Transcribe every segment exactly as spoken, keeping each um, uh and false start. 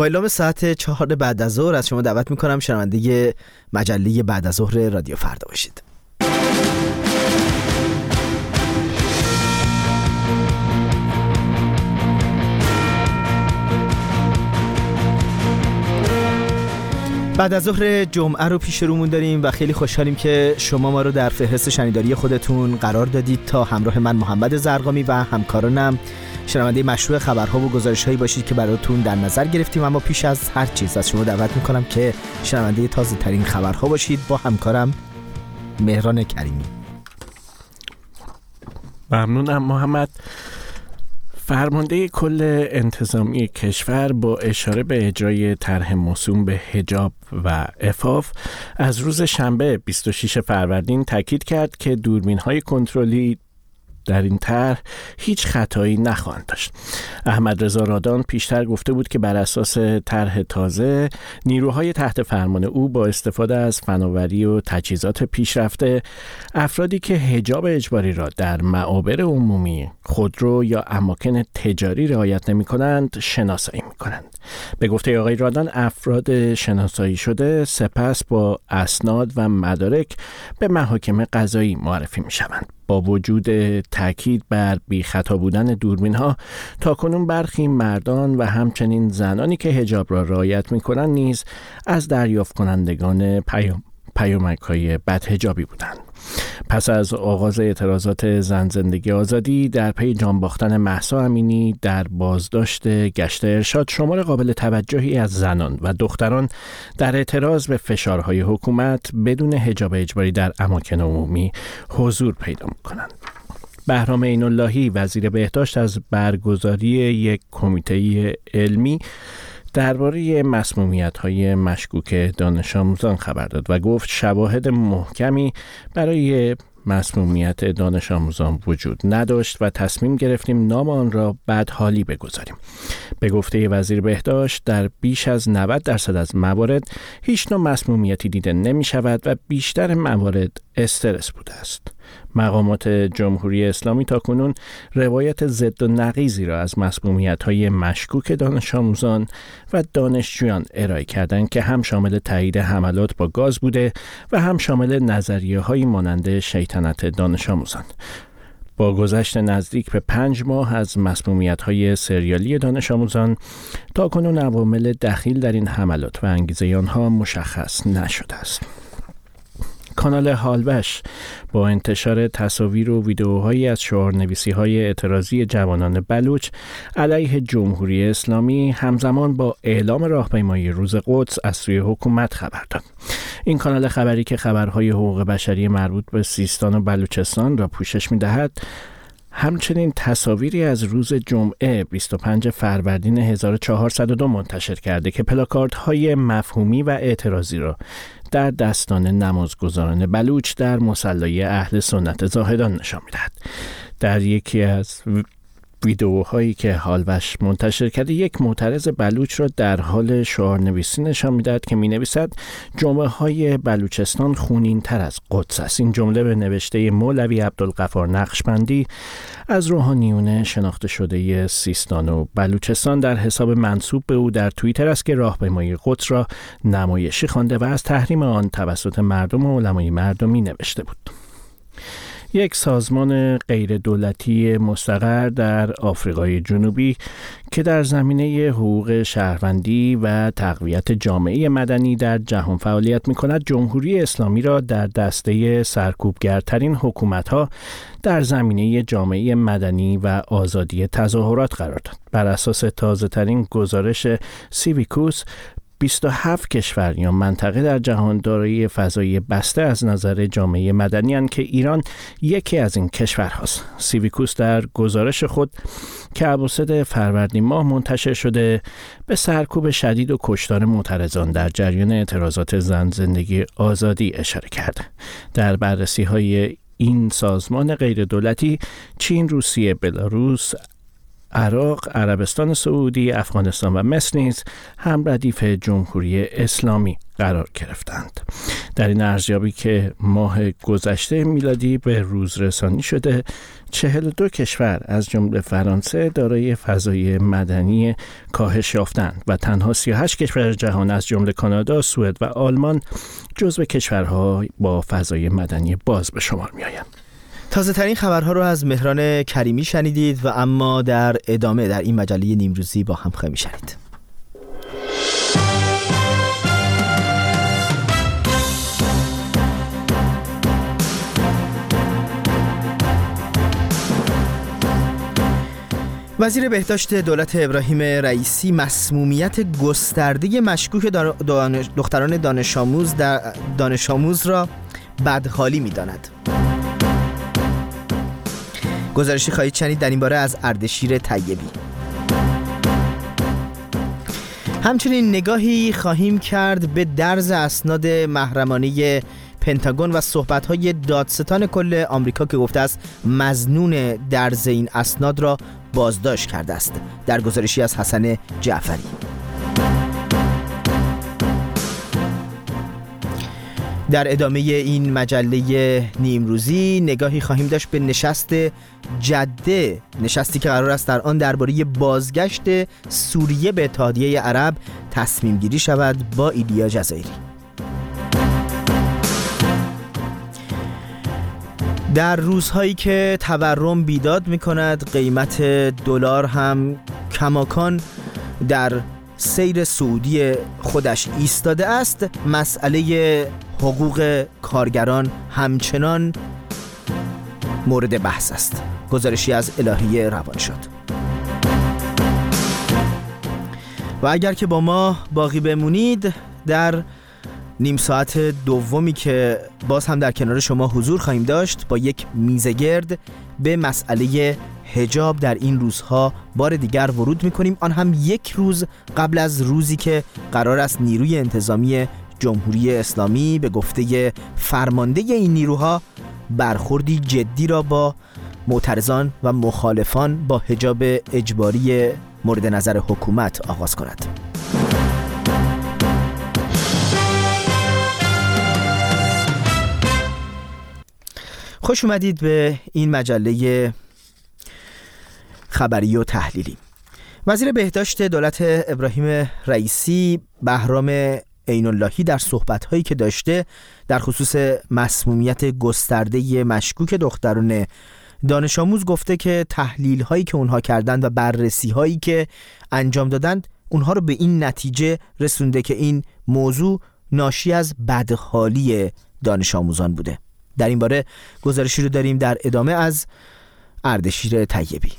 با اعلام ساعت چهار بعد از ظهر از شما دعوت میکنم شنونده مجله بعد از ظهر رادیو فردا باشید. بعد از ظهر جمعه رو پیش رومون داریم و خیلی خوشحالیم که شما ما رو در فهرست شنیداری خودتون قرار دادید تا همراه من محمد زرقامی و همکارانم شنونده مشروع خبرها و گزارش‌هایی باشید که براتون در نظر گرفتیم. اما پیش از هر چیز از شما دعوت میکنم که شنونده تازه ترین خبرها باشید با همکارم مهران کریمی. ممنونم محمد. فرمانده کل انتظامی کشور با اشاره به اجرای طرح موسوم به حجاب و عفاف از روز شنبه بیست و ششم فروردین تاکید کرد که دوربین‌های کنترلی در این طرح هیچ خطایی نخواهند داشت. احمد رضا رادان پیشتر گفته بود که بر اساس طرح تازه نیروهای تحت فرمان او با استفاده از فناوری و تجهیزات پیشرفته افرادی که حجاب اجباری را در معابر عمومی، خودرو یا اماکن تجاری رعایت نمی‌کنند شناسایی می‌کنند. به گفته آقای رادان افراد شناسایی شده سپس با اسناد و مدارک به محاکم قضایی معرفی می‌شوند. با وجود تاکید بر بی خطا بودن دوربین‌ها، تاکنون برخی مردان و همچنین زنانی که حجاب را رعایت می‌کنند نیز از دریافت کنندگان پیام پیامک‌های بدحجابی بودند. پس از آغاز اعتراضات زن زندگی آزادی در پی جان باختن مهسا امینی در بازداشت گشت ارشاد، شمار قابل توجهی از زنان و دختران در اعتراض به فشارهای حکومت بدون حجاب اجباری در اماکن عمومی حضور پیدا می‌کنند. بهرام عین‌اللهی وزیر بهداشت از برگزاری یک کمیته علمی درباره مسمومیت‌های مشکوک دانش آموزان خبر داد و گفت شواهد محکمی برای مسمومیت دانش آموزان وجود نداشت و تصمیم گرفتیم نام آن را بدحالی بگذاریم. به گفته وزیر بهداشت در بیش از نود درصد از موارد هیچ نوع مسمومیتی دیده نمی شود و بیشتر موارد استرس بوده است. مقامات جمهوری اسلامی تاکنون روایت ضد و نقیضی را از مسمومیت‌های مشکوک دانش آموزان و دانشجویان ارائه کردند که هم شامل تایید حملات با گاز بوده و هم شامل نظریه‌هایی مانند شیطنت دانش آموزان. با گذشت نزدیک به پنج ماه از مسمومیت‌های سریالی دانش آموزان، تاکنون عوامل دخیل در این حملات و انگیزه آنها مشخص نشده است. کانال هالوش با انتشار تصاویر و ویدئوهایی از شعارنویسی‌های اعتراضی جوانان بلوچ علیه جمهوری اسلامی همزمان با اعلام راهپیمایی روز قدس از سوی حکومت خبر داد. این کانال خبری که خبرهای حقوق بشری مربوط به سیستان و بلوچستان را پوشش می‌دهد، همچنین تصاویری از روز جمعه بیست و پنجم فروردین هزار و چهارصد و دو منتشر کرده که پلاکاردهای مفهومی و اعتراضی را در دستان نمازگزاران بلوچ در مصلی اهل سنت زاهدان نشان می‌دهد. در یکی از ویدئوهایی که هالوش منتشر کرده، یک معترض بلوچ را در حال شعارنویسی نشان می‌دهد که می‌نویسد جمعه های بلوچستان خونین تر از قدس است. این جمله به نوشته مولوی عبدالغفار نقشبندی از روحانیون شناخته شده سیستان و بلوچستان در حساب منسوب به او در توییتر است که راهپیمایی قدس را نمایشی خوانده و از تحریم آن توسط مردم و علمای مردمی نوشته بود. یک سازمان غیر دولتی مستقر در آفریقای جنوبی که در زمینه حقوق شهروندی و تقویت جامعه مدنی در جهان فعالیت می‌کند، جمهوری اسلامی را در دسته سرکوبگرترین حکومت‌ها در زمینه جامعه مدنی و آزادی تظاهرات قرار داد. بر اساس تازه‌ترین گزارش سیویکوس، بیست و هفت کشور یا منطقه در جهان دارای فضای بسته از نظر جامعه مدنی اند که ایران یکی از این کشورهاست. سیویکوس در گزارش خود که اواسط فروردین ماه منتشر شده به سرکوب شدید و کشتار معترضان در جریان اعتراضات زن زندگی آزادی اشاره کرده. در بررسی‌های این سازمان غیر دولتی، چین، روسیه، بلاروس، عراق، عربستان سعودی، افغانستان و مصر نیز هم ردیف جمهوری اسلامی قرار گرفتند. در این ارزیابی که ماه گذشته میلادی به روز رسانی شده، چهل و دو کشور از جمله فرانسه دارای فضای مدنی کاهش یافتند و تنها سی و هشت کشور جهان از جمله کانادا، سوئد و آلمان جزو کشورها با فضای مدنی باز به شمار میآیند. تازه ترین خبرها رو از مهران کریمی شنیدید و اما در ادامه در این مجله نیمروزی با هم خواهیم شنید. وزیر بهداشت دولت ابراهیم رئیسی مسمومیت گسترده مشکوک دانش دختران دانش آموز در دانش آموز را بدحالی می‌داند. گزارشی خواهید شنید در این باره از اردشیر طیبی. همچنین نگاهی خواهیم کرد به درز اسناد محرمانه پنتاگون و صحبت‌های دادستان کل آمریکا که گفته است مظنون درز این اسناد را بازداشت کرده است. در گزارشی از حسن جعفری. در ادامه این مجله نیمروزی نگاهی خواهیم داشت به نشست جده، نشستی که قرار است در آن درباره بازگشت سوریه به اتحادیه عرب تصمیم گیری شود با ایلیا جزایری. در روزهایی که تورم بیداد می کند، قیمت دلار هم کماکان در سیر صعودی خودش ایستاده است. مسئله حقوق کارگران همچنان مورد بحث است. گزارشی از الهی روانشاد. و اگر که با ما باقی بمونید، در نیم ساعت دومی که باز هم در کنار شما حضور خواهیم داشت با یک میزه گرد به مسئله حجاب در این روزها بار دیگر ورود میکنیم، آن هم یک روز قبل از روزی که قرار است نیروی انتظامی جمهوری اسلامی به گفته فرمانده این نیروها برخوردی جدی را با معترضان و مخالفان با حجاب اجباری مورد نظر حکومت آغاز کند. خوش اومدید به این مجله خبری و تحلیلی. وزیر بهداشت دولت ابراهیم رئیسی بهرام عین اللهی در صحبت‌هایی که داشته در خصوص مسمومیت گسترده مشکوک دختران دانش آموز گفته که تحلیل‌هایی که اونها کردند و بررسی‌هایی که انجام دادند اونها رو به این نتیجه رسونده که این موضوع ناشی از بدحالی دانش آموزان بوده. در این باره گزارشی رو داریم در ادامه از اردشیر طیبی.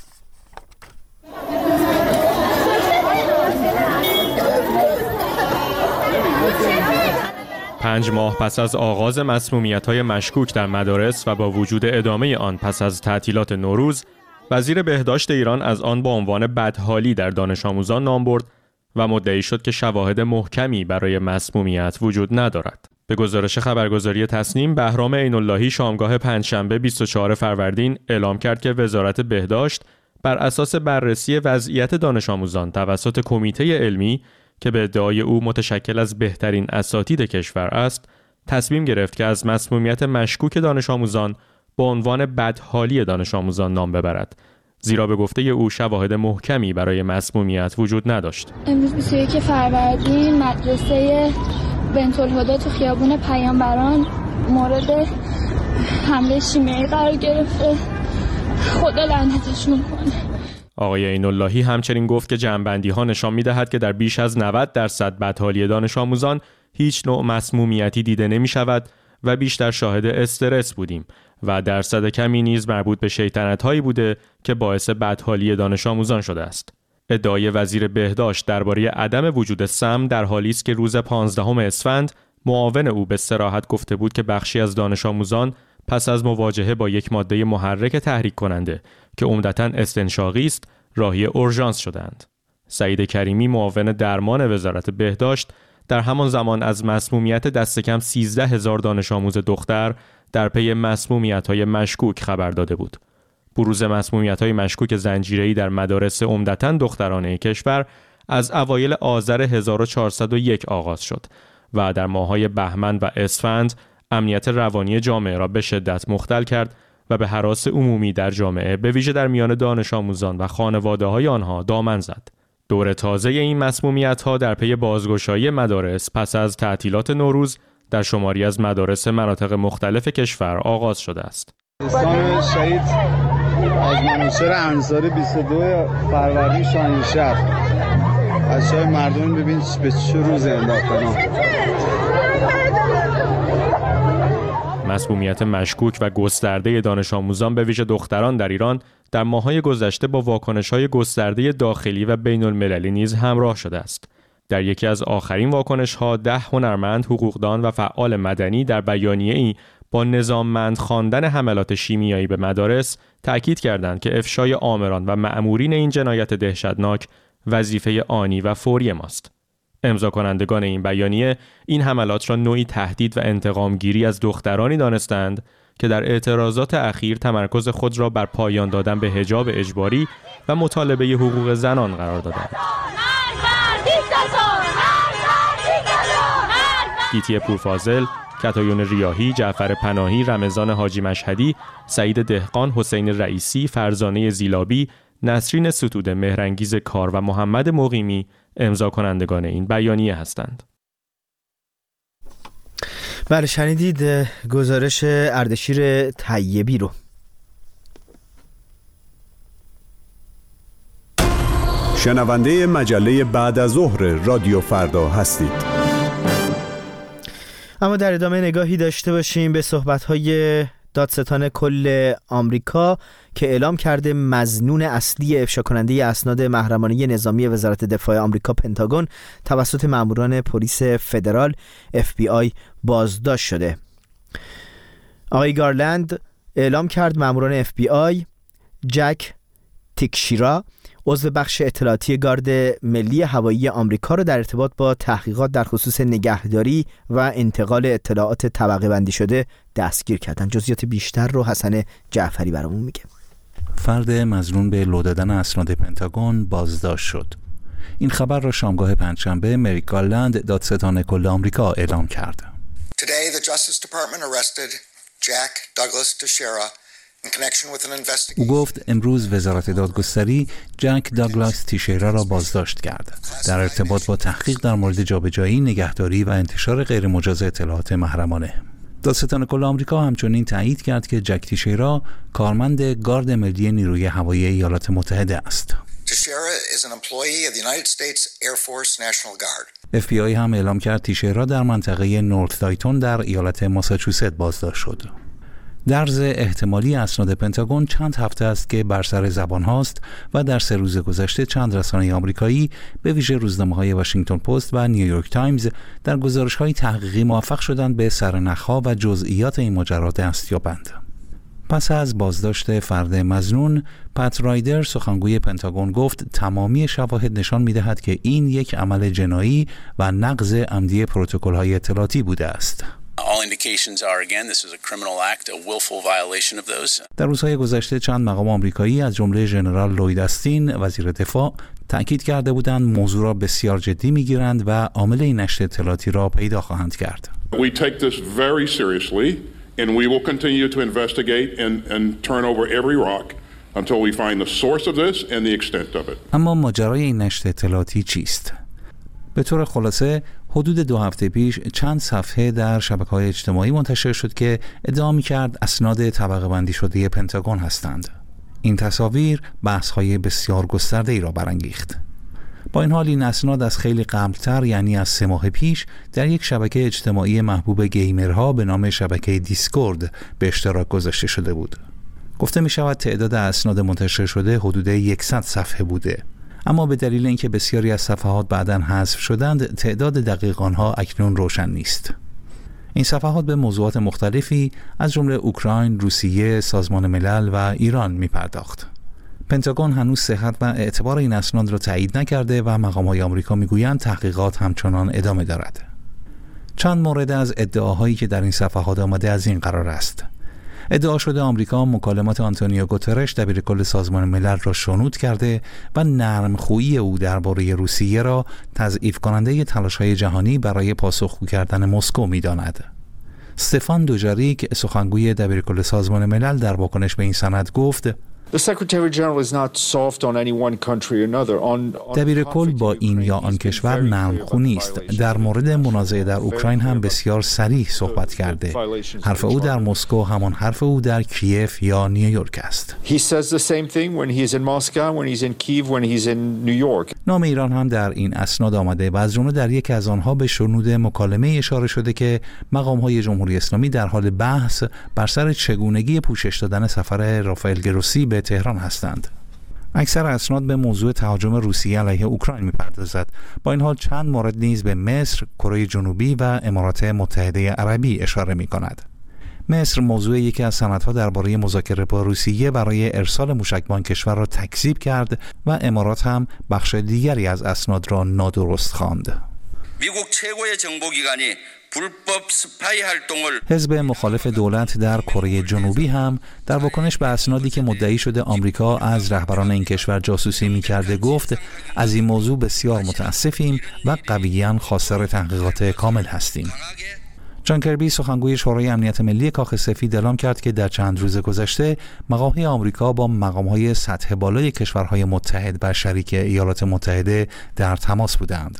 پنج ماه پس از آغاز مسمومیت‌های مشکوک در مدارس و با وجود ادامه آن پس از تعطیلات نوروز، وزیر بهداشت ایران از آن با عنوان بدحالی در دانش آموزان نام برد و مدعی شد که شواهد محکمی برای مسمومیت وجود ندارد. به گزارش خبرگزاری تصنیم، بهرام عین اللهی شامگاه پنجشنبه بیست و چهارم فروردین اعلام کرد که وزارت بهداشت بر اساس بررسی وضعیت دانش آموزان توسط کمیته علمی که به ادعای او متشکل از بهترین اساتید کشور است، تصمیم گرفت که از مسمومیت مشکوک دانش آموزان با عنوان بدحالی دانش آموزان نام ببرد، زیرا به گفته او شواهد محکمی برای مسمومیت وجود نداشت. امروز بیست و یکم فروردین مدرسه بنت الهدی تو خیابون پیامبران مورد حمله شیمیایی قرار گرفته. خدا لعنتشون کنه. آقای عین اللهی همچنین گفت که جمع‌بندی‌ها نشان می‌دهد که در بیش از نود درصد بدحالی دانش آموزان هیچ نوع مسمومیتی دیده نمی‌شود و بیشتر شاهد استرس بودیم و درصد کمی نیز مربوط به شیطنت‌هایی بوده که باعث بدحالی دانش آموزان شده است. ادعای وزیر بهداشت درباره عدم وجود سم در حالی است که روز پانزدهم اسفند معاون او به صراحت گفته بود که بخشی از دانش آموزان پس از مواجهه با یک ماده محرک تحریک کننده که عمدتاً استنشاقی است، راهی اورژانس شدند. سعید کریمی معاون درمان وزارت بهداشت در همان زمان از مسمومیت دست کم سیزده هزار دانش آموز دختر در پی مسمومیت‌های مشکوک خبر داده بود. بروز مسمومیت‌های مشکوک زنجیره‌ای در مدارس عمدتاً دخترانه کشور از اوایل آذر هزار و چهارصد و یک آغاز شد و در ماه‌های بهمن و اسفند امنیت روانی جامعه را به شدت مختل کرد و به هراس عمومی در جامعه به ویژه در میان دانش آموزان و خانواده‌های آنها دامن زد. دور تازه این مسمومیت‌ها در پی بازگشایی مدارس پس از تعطیلات نوروز در شماری از مدارس مناطق مختلف کشور آغاز شده است. دوستان شهید از منوچهر انصاری بیست و دو فروردین شاهینشهر از شای مردم ببین به چه روز انداختن. مسمومیت مشکوک و گسترده دانش آموزان به ویژه دختران در ایران در ماه‌های گذشته با واکنش‌های گسترده داخلی و بین‌المللی نیز همراه شده است. در یکی از آخرین واکنش‌ها ده هنرمند، حقوقدان و فعال مدنی در بیانیه‌ای با نظاممند خواندن حملات شیمیایی به مدارس تأکید کردند که افشای آمران و مأمورین این جنایت دهشتناک وظیفه آنی و فوری ماست. امضا کنندگان این بیانیه این حملات را نوعی تهدید و انتقامگیری از دخترانی دانستند که در اعتراضات اخیر تمرکز خود را بر پایان دادن به حجاب اجباری و مطالبه حقوق زنان قرار دادند. گیتی پورفاضل، کتایون ریاحی، جعفر پناهی، رمضان حاجی مشهدی، سعید دهقان، حسین رئیسی، فرزانه زیلابی، نسرین ستوده، مهرانگیز کار و محمد مقیمی امضا کنندگان این بیانیه هستند. بله، شنیدید گزارش اردشیر طیبی رو. شنونده مجله بعد از ظهر رادیو فردا هستید. اما در ادامه نگاهی داشته باشیم به صحبت‌های دادستان کل آمریکا که اعلام کرده مظنون اصلی افشا کننده اسناد محرمانه نظامی وزارت دفاع آمریکا پنتاگون توسط ماموران پلیس فدرال اف بی آی بازداشت شده. آقای گارلند اعلام کرد ماموران اف بی آی جک تیکشیرا عضو بخش اطلاعاتی گارد ملی هوایی آمریکا را در ارتباط با تحقیقات در خصوص نگهداری و انتقال اطلاعات طبقه بندی شده دستگیر کردند. جزئیات بیشتر رو حسن جعفری برامون میگه. فرد مظنون به لو دادن اسناد پنتاگون بازداشت شد. این خبر را شامگاه پنجشنبه مریک گارلند دادستان کل آمریکا اعلام کرد. Today the Justice Department arrested Jack Douglas Teixeira. او گفت امروز وزارت دادگستری جک داگلاس تیشیرا را بازداشت کرد در ارتباط با تحقیق در مورد جابجایی، نگهداری و انتشار غیرمجاز اطلاعات محرمانه. دادستان کل آمریکا همچنین تایید کرد که جک تیشیرا کارمند گارد ملی نیروی هوایی ایالات متحده است. اف بی آی هم اعلام کرد تیشیرا در منطقه نورت دایتون در ایالت ماساچوست بازداشت شد. درز احتمالی اسناد پنتاگون چند هفته است که بر سر زبان هاست و در سه روز گذشته چند رسانه آمریکایی به ویژه روزنامه‌های واشنگتن پست و نیویورک تایمز در گزارش‌های تحقیقی موفق شدند به سرنخ‌ها و جزئیات این ماجرا دست یابند. پس از بازداشت فرد مظنون، پت رایدر سخنگوی پنتاگون گفت تمامی شواهد نشان می‌دهد که این یک عمل جنایی و نقض عمدی پروتکل‌های اطلاعاتی بوده است. All indications are again this is a criminal act, a willful violation of those. در روزهای گذشته چند مقام آمریکایی از جمله ژنرال لوید استین وزیر دفاع تأکید کرده بودند موضوع را بسیار جدی می‌گیرند و عامل این نشر اطلاعاتی را پیدا خواهند کرد. We take this very seriously and we will continue to investigate and and turn over every rock until we find the source of this and the extent of it. اما ماجرای این نشر اطلاعاتی چیست؟ به طور خلاصه حدود دو هفته پیش چند صفحه در شبکه‌های اجتماعی منتشر شد که ادعا می‌کرد اسناد طبقه بندی شده پنتاگون هستند. این تصاویر بحث‌های بسیار گسترده‌ای را برانگیخت. با این حال این اسناد از خیلی قبل‌تر، یعنی از سه ماه پیش، در یک شبکه اجتماعی محبوب گیمرها به نام شبکه دیسکورد به اشتراک گذاشته شده بود. گفته می‌شود تعداد اسناد منتشر شده حدود صد صفحه بوده. اما به دلیل اینکه بسیاری از صفحات بعداً حذف شدند، تعداد دقیق آنها اکنون روشن نیست. این صفحات به موضوعات مختلفی از جمله اوکراین، روسیه، سازمان ملل و ایران می‌پرداخت. پنتاگون هنوز صحت و اعتبار این اسناد را تایید نکرده و مقام‌های آمریکا می‌گویند تحقیقات همچنان ادامه دارد. چند مورد از ادعاهایی که در این صفحات آمده از این قرار است: ادعا شده آمریکا مکالمات آنتونیو گوترش دبیرکل سازمان ملل را شنود کرده و نرمخویی او درباره روسیه را تضعیف کننده تلاش‌های جهانی برای پاسخگو کردن مسکو می‌داند. استفان دوجاریک سخنگوی دبیرکل سازمان ملل در واکنش به این سند گفت: دبیرکل با این یا آن کشور نرمخو نیست. در مورد منازعه در اوکراین هم بسیار صریح صحبت کرده. حرف او در مسکو همان حرف او در کیف یا نیویورک است. نام ایران هم در این اسناد آمده و از جمله در یکی از آنها به شنود مکالمه اشاره شده که مقام‌های جمهوری اسلامی در حال بحث بر سر چگونگی پوشش دادن سفر رافائل گروسی به تهران هستند. اکثر اسناد به موضوع تهاجم روسیه علیه اوکراین می‌پردازد. با این حال چند مورد نیز به مصر، کره جنوبی و امارات متحده عربی اشاره می‌کند. مصر موضوع یکی از سندها درباره مذاکره با روسیه برای ارسال موشکبان کشور را تکذیب کرد و امارات هم بخش دیگری از اسناد را نادرست خواند. حزب مخالف دولت در کره جنوبی هم در واکنش به اسنادی که مدعی شده آمریکا از رهبران این کشور جاسوسی می‌کرده گفت: از این موضوع بسیار متاسفیم و قویاً خواستار تحقیقات کامل هستیم. جان کربی سخنگوی شورای امنیت ملی کاخ سفید اعلام کرد که در چند روز گذشته مقام‌های آمریکا با مقام‌های سطح بالای کشورهای متحد و شریک ایالات متحده در تماس بودند.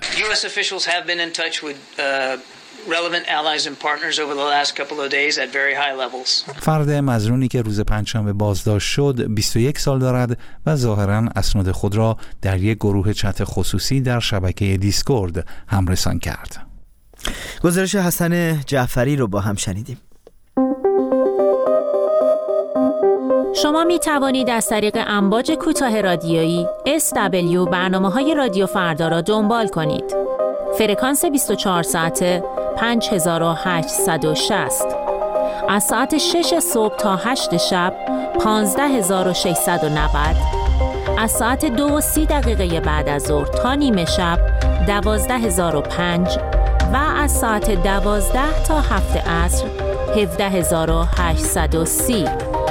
فرد مظنونی که روز پنجشنبه بازداشت شد بیست و یک سال دارد و ظاهراً اسناد خود را در یک گروه چت خصوصی در شبکه دیسکورد همرسان کرد. گزارش حسن جعفری رو با هم شنیدیم. شما می توانید از طریق امواج کوتاه رادیویی اس دبلیو برنامه‌های رادیو فردا را دنبال کنید. فرکانس بیست و چهار ساعته پنج هزار و هشتصد و شصت. از ساعت شش صبح تا هشت شب پانزده هزار و ششصد و نود. از ساعت دو و سی دقیقه بعد از ظهر تا نیمه شب دوازده هزار و پنج و از ساعت دوازده تا هفت عصر هفده هزار و هشتصد و سی.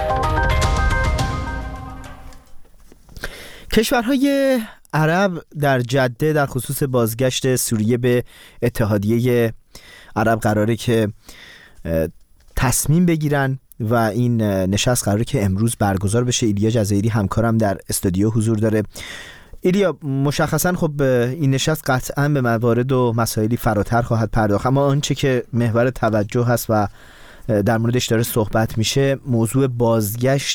کشورهای عرب در جده در خصوص بازگشت سوریه به اتحادیه عرب قراره که تصمیم بگیرن و این نشست قراره که امروز برگزار بشه. ایلیا جزایری همکارم در استودیو حضور داره. ایلیا، مشخصا خب این نشست قطعا به موارد و مسائلی فراتر خواهد پرداخت، اما آنچه که محور توجه هست و در موردش داره صحبت میشه موضوع بازگشت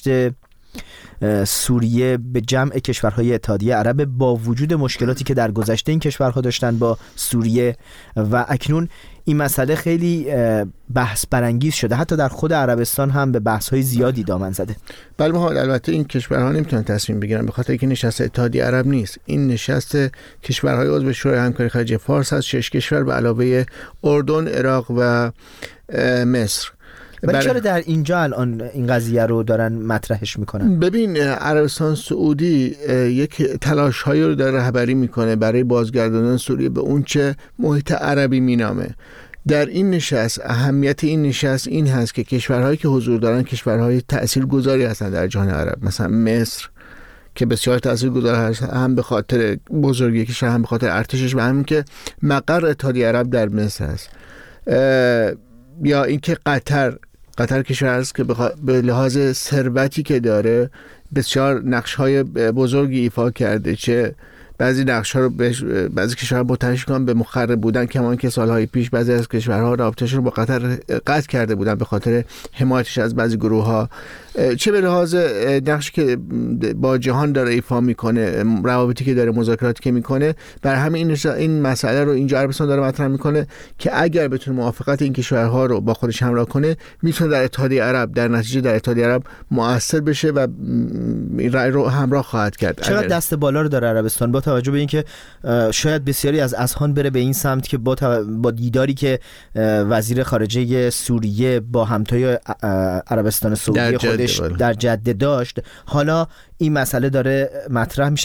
سوریه به جمع کشورهای اتحادیه عرب با وجود مشکلاتی که در گذشته این کشورها داشتن با سوریه و اکنون این مسئله خیلی بحث برانگیز شده، حتی در خود عربستان هم به بحث‌های زیادی دامن زده. بله محمد، البته این کشورها نمیتونن تصمیم بگیرن به خاطر اینکه نشست اتحادیه عرب نیست. این نشست کشورهای عضو شورای همکاری خلیج فارس از شش کشور به علاوه اردن، عراق و مصر. ولی چرا در اینجا الان این قضیه رو دارن مطرحش میکنن؟ ببین، عربستان سعودی یک تلاش هایی رو داره رهبری میکنه برای بازگرداندن سوریه به اون چه محیط عربی مینامه. در این نشست اهمیت این نشست این هست که کشورهایی که حضور دارن کشورهای تاثیرگذاری هستن در جهان عرب، مثلا مصر که بسیار تاثیرگذار هست، هم به خاطر بزرگی کشور، هم به خاطر ارتشش و هم که مقر اتحادیه عرب در مصر هست. یا اینکه قطر قطر کشور است که به لحاظ ثروتی که داره بسیار نقش‌های بزرگی ایفا کرده، چه بعضی نقش‌ها رو بعضی کشورها متحش کنن به مخرب بودن، کمان که سالهای پیش بعضی از کشورها رابطه‌شون با قطر قطع کرده بودن به خاطر حمایتش از بعضی گروه‌ها، چه به لحاظ نقشی که با جهان داره ایفا میکنه، روابطی که داره، مذاکراتی که میکنه. بر همین این این مسئله رو اینجا عربستان داره مطرح میکنه که اگر بتونه موافقت این کشورها رو با خودش همراه کنه میتونه در اتحادیه عرب در نتیجه در اتحادیه عرب مؤثر بشه و این رأی رو همراه خواهد کرد. چقدر دست بالا رو داره عربستان با توجه به اینکه شاید بسیاری از اذهان بره به این سمت که با با دیداری که وزیر خارجه سوریه با همتای عربستان سعودی خودش در جده داشت، حالا این مسئله داره مطرح میشه و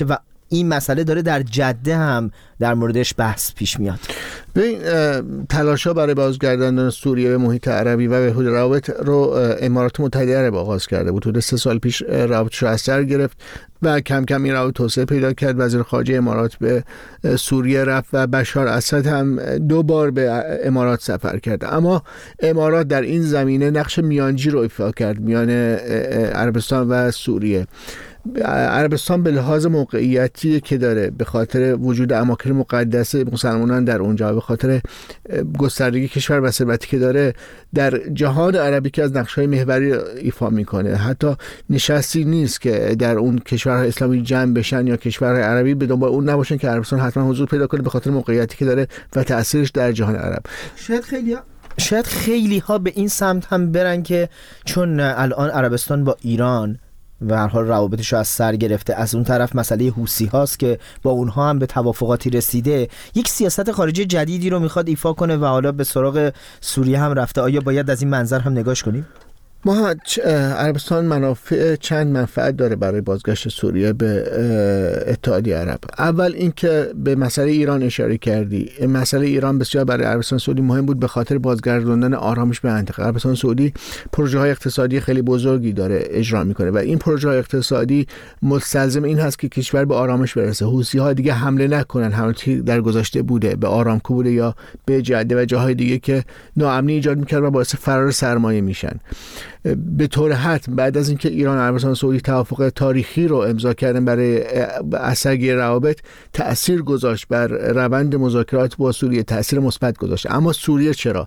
این مسئله داره در جده هم در موردش بحث پیش میاد. ببین تلاش‌ها برای بازگرداندن سوریه به محیط عربی و به حدود روابط رو امارات متحده عرب آغاز کرده بود. حدود سه سال پیش روابطش رو از سر گرفت و کم کم این روابط توسعه پیدا کرد. وزیر خارجه امارات به سوریه رفت و بشار اسد هم دو بار به امارات سفر کرد. اما امارات در این زمینه نقش میانجی رو ایفا کرد میان عربستان و سوریه. عربستان به لحاظ موقعیتی که داره، به خاطر وجود اماکن مقدس مسلمانان در اونجا، به خاطر گستردگی کشور و ثروتی که داره، در جهان عربی که از نقش‌های محوری ایفا میکنه. حتی نشستی نیست که در اون کشورهای اسلامی جمع بشن یا کشورهای عربی به دنبال اون نباشن که عربستان حتما حضور پیدا کنه، به خاطر موقعیتی که داره و تأثیرش در جهان عرب. شاید خیلی شاید خیلی ها به این سمت هم برن که چون الان عربستان با ایران و هر حال روابطش رو از سر گرفته، از اون طرف مسئله حوثی هاست که با اونها هم به توافقاتی رسیده، یک سیاست خارجی جدیدی رو میخواد ایفا کنه و حالا به سراغ سوریه هم رفته. آیا باید از این منظر هم نگاش کنیم؟ ما عربستان منافع چند منفعت داره برای بازگشت سوریه به اتحادیه عرب. اول اینکه به مسئله ایران اشاره کردی. مسئله ایران بسیار برای عربستان سعودی مهم بود به خاطر بازگرداندن آرامش به منطقه. عربستان سعودی پروژه های اقتصادی خیلی بزرگی داره اجرا میکنه و این پروژه های اقتصادی مستلزم این هست که کشور به آرامش برسه. حوثی ها دیگه حمله نکنن، همونطوری در گذشته بوده به آرامکو بوده یا به جده و جاهای دیگه که ناامنی ایجاد میکرد و باعث فرار سرمایه میشن. به طور حتم بعد از اینکه ایران و عربستان سعودی توافق تاریخی رو امضا کردن برای اثرگیری روابط، تأثیر گذاشت بر روند مذاکرات با سوریه، تأثیر مثبت گذاشت. اما سوریه چرا؟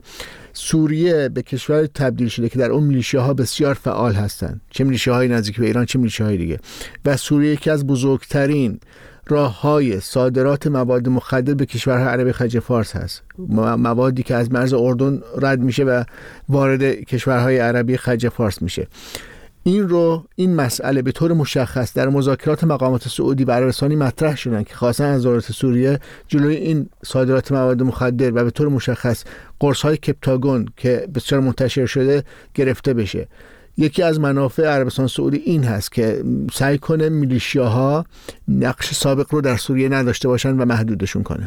سوریه به کشور تبدیل شده که در اون میلیشیاها بسیار فعال هستند، چه میلیشیاهای نزدیک به ایران چه میلیشیاهای دیگه، و سوریه یکی از بزرگترین راه‌های صادرات مواد مخدر به کشورهای عربی خلیج فارس هست. موادی که از مرز اردن رد میشه و وارد کشورهای عربی خلیج فارس میشه. این رو این مسئله به طور مشخص در مذاکرات مقامات سعودی و عربستانی مطرح شدن که خواستن از دولت سوریه جلوی این صادرات مواد مخدر و به طور مشخص قرص‌های کپتاگون که بسیار منتشر شده گرفته بشه. یکی از منافع عربستان سعودی این هست که سعی کنه میلیشیاها نقش سابق رو در سوریه نداشته باشن و محدودشون کنه.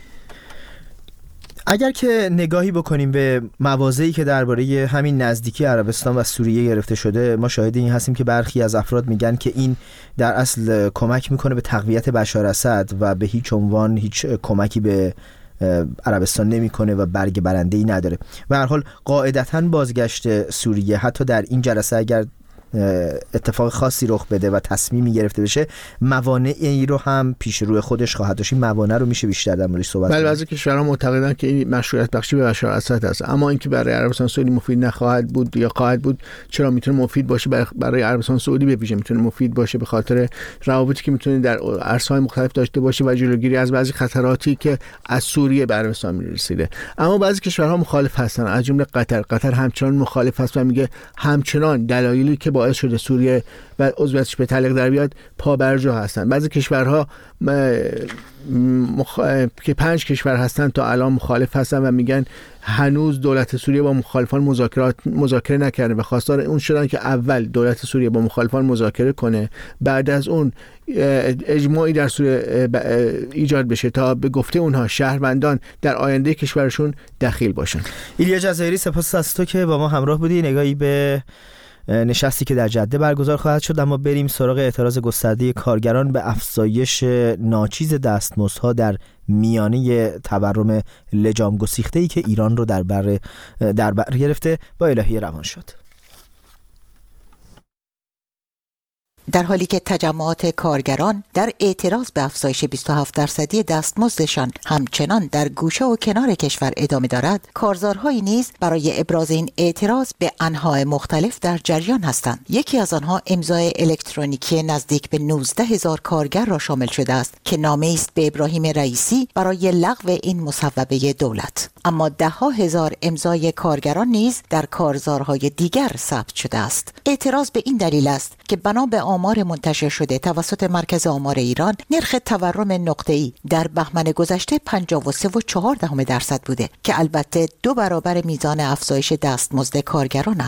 اگر که نگاهی بکنیم به مواضعی که درباره همین نزدیکی عربستان و سوریه گرفته شده، ما شاهد این هستیم که برخی از افراد میگن که این در اصل کمک میکنه به تقویت بشار اسد و به هیچ عنوان هیچ کمکی به عربستان نمیکنه و برگ برنده‌ای نداره. و هر حال قاعدتاً بازگشت سوریه حتی در این جلسه اگر اتفاق خاصی رخ بده و تصمیمی گرفته بشه، موانعی رو هم پیش روی خودش خواهد داشت. این موانع رو میشه بیشتر در موردش صحبت کنیم. بله، بعضی کشورها معتقدن که این مشروعیت بخشی به بشار اسد است، اما اینکه برای عربستان سعودی مفید نخواهد بود یا خواهد بود، چرا میتونه مفید باشه برای عربستان سعودی، به ویژه میتونه مفید باشه به خاطر روابطی که میتونه در عرصه‌های مختلف داشته باشه و جلوگیری از بعضی خطراتی که از سوریه به عربستان میرسیده. اما بعضی کشورها مخالف هستن، از جمله قطر. قطر همچنان مخالف هست و میگه همچنان دلایلی که باعث شده سوریه و عضویتش به تعلیق در بیاد پابرجا هستن. بعضی کشورها مخ... که پنج کشور هستن تا الان مخالف هستن و میگن هنوز دولت سوریه با مخالفان مذاکرات مذاکره نکرده و خواستار اون شدن که اول دولت سوریه با مخالفان مذاکره کنه، بعد از اون اجماعی در سوریه ایجاد بشه تا به گفته اونها شهروندان در آینده کشورشون دخیل باشن. ایلیا جزایری، سپاس از تو که با ما همراه بودی. نگاهی به نشستی که در جده برگزار خواهد شد. اما بریم سراغ اعتراض گسترده کارگران به افزایش ناچیز دستمزدها در میانه تورم لجام گسیخته‌ای که ایران رو در بر در بر گرفته. با الهی روان شد. در حالی که تجمعات کارگران در اعتراض به افزایش بیست و هفت درصدی دستمزدشان همچنان در گوشه و کنار کشور ادامه دارد، کارزارهایی نیز برای ابراز این اعتراض به انواع مختلف در جریان هستند. یکی از آنها امضای الکترونیکی نزدیک به نوزده هزار کارگر را شامل شده است که نامه‌ای است به ابراهیم رئیسی برای لغو این مصوبه دولت. اما ده ها هزار امضای کارگران نیز در کارزارهای دیگر ثبت شده است. اعتراض به این دلیل است که بنا به آمار منتشر شده توسط مرکز آمار ایران، نرخ تورم نقطه‌ای در بهمن گذشته پنجاه و سه و چهار دهم درصد بوده که البته دو برابر میزان افزایش دستمزد کارگران است.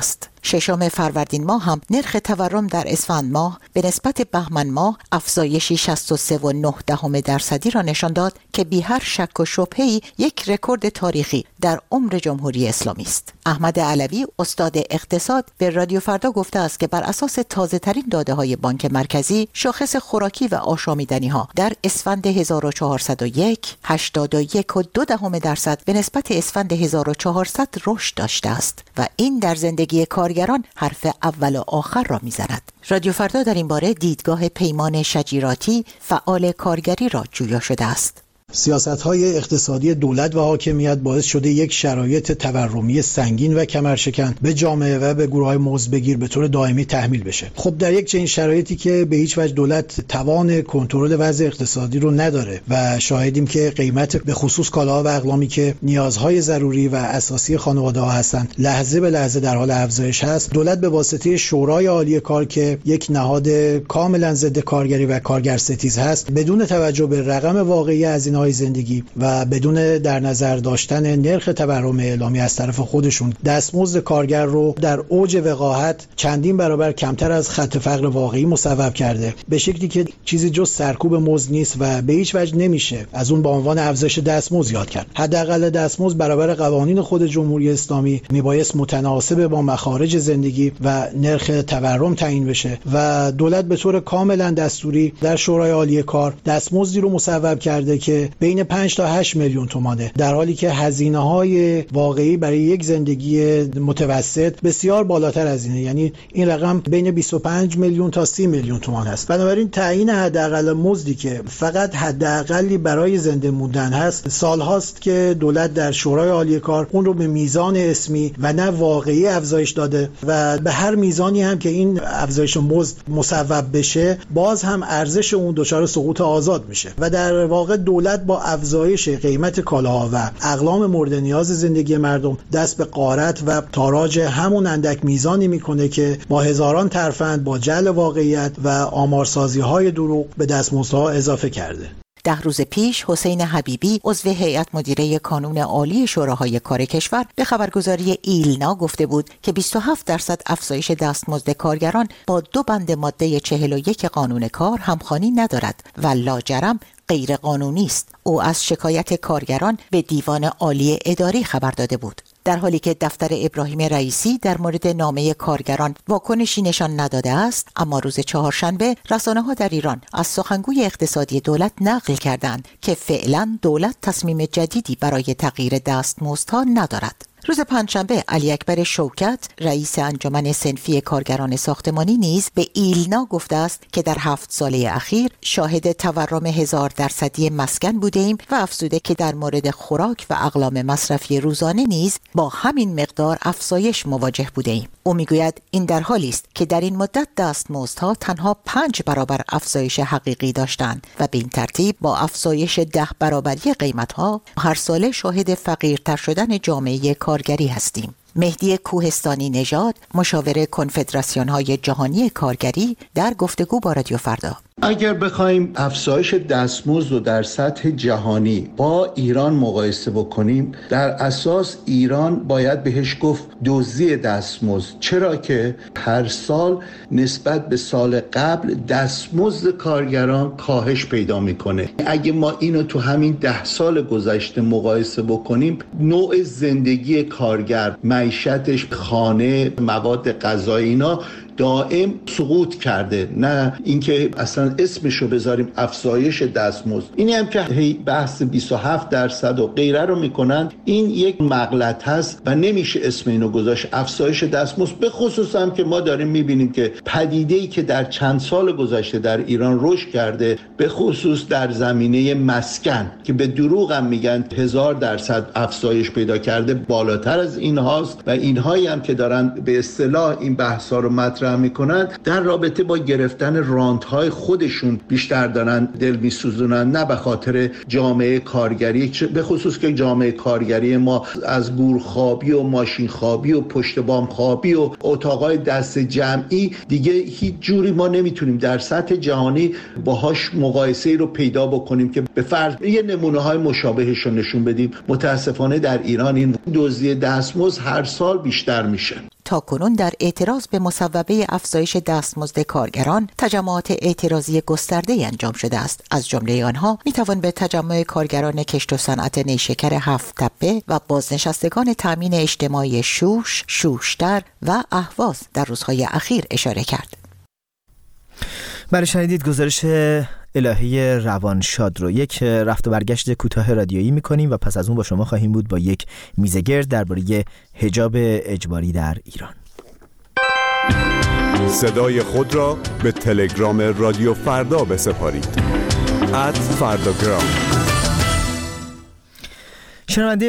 ششم فروردین ماه هم نرخ تورم در اسفند ماه به نسبت بهمن ماه افزایشی شصت و سه و نه دهم درصدی را نشان داد که بی هر شک و شبهه‌ای یک رکورد تاریخی در عمر جمهوری اسلامی است. احمد علوی استاد اقتصاد به رادیو فردا گفته است که بر اساس تازه‌ترین داده‌های بانک مرکزی شاخص خوراکی و آشامیدنی‌ها در اسفند هزار و چهارصد و یک هشتاد و یک و دو دهم درصد به نسبت اسفند هزار و چهارصد رشد داشته است و این در زندگی کارگران حرف اول و آخر را می‌زند. رادیو فردا در این باره دیدگاه پیمان شجیراتی فعال کارگری را جویا شده است. سیاست‌های اقتصادی دولت و حاکمیت باعث شده یک شرایط تورمی سنگین و کمرشکن به جامعه و به گروه‌های مزدبگیر به طور دائمی تحمیل بشه. خب در یک چنین شرایطی که به هیچ وجه دولت توان کنترل وضع اقتصادی رو نداره و شاهدیم که قیمت به خصوص کالاها و اقلامی که نیازهای ضروری و اساسی خانواده‌ها هستند لحظه به لحظه در حال افزایش هست، دولت به واسطه شورای عالی کار که یک نهاد کاملا ضد کارگری و کارگرستیز هست، بدون توجه به رقم واقعی از های زندگی و بدون در نظر داشتن نرخ تورم اعلامی از طرف خودشون دستمزد کارگر رو در اوج وقاحت چندین برابر کمتر از خط فقر واقعی مصوب کرده، به شکلی که چیزی جز سرکوب مزد نیست و به هیچ وجه نمیشه از اون به عنوان افزایش دستمزد یاد کرد. حداقل دستمزد برابر قوانین خود جمهوری اسلامی میبایست متناسب با مخارج زندگی و نرخ تورم تعیین بشه و دولت به طور کاملا دستوری در شورای عالی کار دستمزدی رو مصوب کرده که بین پنج تا هشت میلیون تومانه، در حالی که هزینه‌های واقعی برای یک زندگی متوسط بسیار بالاتر از اینه، یعنی این رقم بین بیست و پنج میلیون تا سی میلیون تومان است. بنابراین تعیین حداقل مزدی که فقط حداقلی برای زنده موندن هست، سالهاست که دولت در شورای عالی کار اون رو به میزان اسمی و نه واقعی افزایش داده و به هر میزانی هم که این افزایش مزد مصوب بشه باز هم ارزش اون دچار سقوط آزاد میشه و در واقع دولت با افزایش قیمت کالاها و اقلام مورد نیاز زندگی مردم دست به غارت و تاراج همون اندک میزانی میکنه که با هزاران ترفند با جعل واقعیت و آمارسازی‌های دروغ به دستمزدها اضافه کرده. ده روز پیش حسین حبیبی عضو هیئت مدیره کانون عالی شوراهای کار کشور به خبرگزاری ایلنا گفته بود که بیست و هفت درصد افزایش دستمزد کارگران با دو بند ماده چهل و یک قانون کار همخوانی ندارد و لاجرم غیر قانونی است. او از شکایت کارگران به دیوان عالی اداری خبر داده بود، در حالی که دفتر ابراهیم رئیسی در مورد نامه کارگران واکنشی نشان نداده است. اما روز چهارشنبه رسانه‌ها در ایران از سخنگوی اقتصادی دولت نقل کردند که فعلا دولت تصمیم جدیدی برای تغییر دستمزدها ندارد. روز پنجشنبه علی اکبر شوکت رئیس انجمن صنفی کارگران ساختمانی نیز به ایلنا گفته است که در هفت ساله اخیر شاهد تورم هزار درصدی مسکن بوده ایم و افزوده که در مورد خوراک و اقلام مصرفی روزانه نیز با همین مقدار افزایش مواجه بوده ایم. او میگوید این در حالی است که در این مدت دستمزدها تنها پنج برابر افزایش حقیقی داشتند و به این ترتیب با افزایش ده برابری قیمتها هر ساله شاهد فقیرتر شدن جامعه کارگری هستیم. مهدی کوهستانی نژاد مشاور کنفدراسیون‌های جهانی کارگری در گفتگو با رادیو فردا: اگر بخوایم افزایش دستمزد رو در سطح جهانی با ایران مقایسه بکنیم، در اساس ایران باید بهش گفت دزدی دستمزد، چرا که هر سال نسبت به سال قبل دستمزد کارگران کاهش پیدا میکنه. اگه ما اینو تو همین ده سال گذشته مقایسه بکنیم، نوع زندگی کارگر، معیشتش، خانه، مواد غذایی، اینا دائم سقوط کرده، نه اینکه اصلا اسمشو بذاریم افزایش دستمزد. اینی هم که بحث بیست و هفت درصد و غیره رو میکنن، این یک مغلط هست و نمیشه اسم اینو گذاشت افزایش دستمزد. به خصوص هم که ما داریم میبینیم که پدیده‌ای که در چند سال گذشته در ایران رشد کرده، به خصوص در زمینه مسکن که به دروغ هم میگن هزار درصد افزایش پیدا کرده، بالاتر از این هاست و اینهایی هم که دارن به اصطلاح این بحثا رو مطرح میکنن در رابطه با گرفتن رانت‌های خودشون بیشتر دارن دل میسوزونن، نه به خاطر جامعه کارگری، به خصوص که جامعه کارگری ما از گورخوابی و ماشین خوابی و پشت بام خوابی و اتاقای دست جمعی دیگه هیچ جوری ما نمیتونیم در سطح جهانی باهاش مقایسه‌ای رو پیدا بکنیم که به فرض یه نمونه‌های مشابهش رو نشون بدیم. متاسفانه در ایران این دزدی دستمزد هر سال بیشتر میشه. تاکنون در اعتراض به مصوبه افزایش دستمزد کارگران تجمعات اعتراضی گسترده‌ای انجام شده است. از جمله آنها میتوان به تجمع کارگران کشت و صنعت نیشکر هفت تپه و بازنشستگان تامین اجتماعی شوش، شوشتر و اهواز در روزهای اخیر اشاره کرد. برای شنیدید گزارش الهی روانشاد رو. یک رفت و برگشت کوتاه رادیویی میکنیم و پس از اون با شما خواهیم بود با یک میزه گرد درباره حجاب اجباری در ایران. صدای خود را به تلگرام رادیو فردا بسپارید. ات فرداگرام. شنونده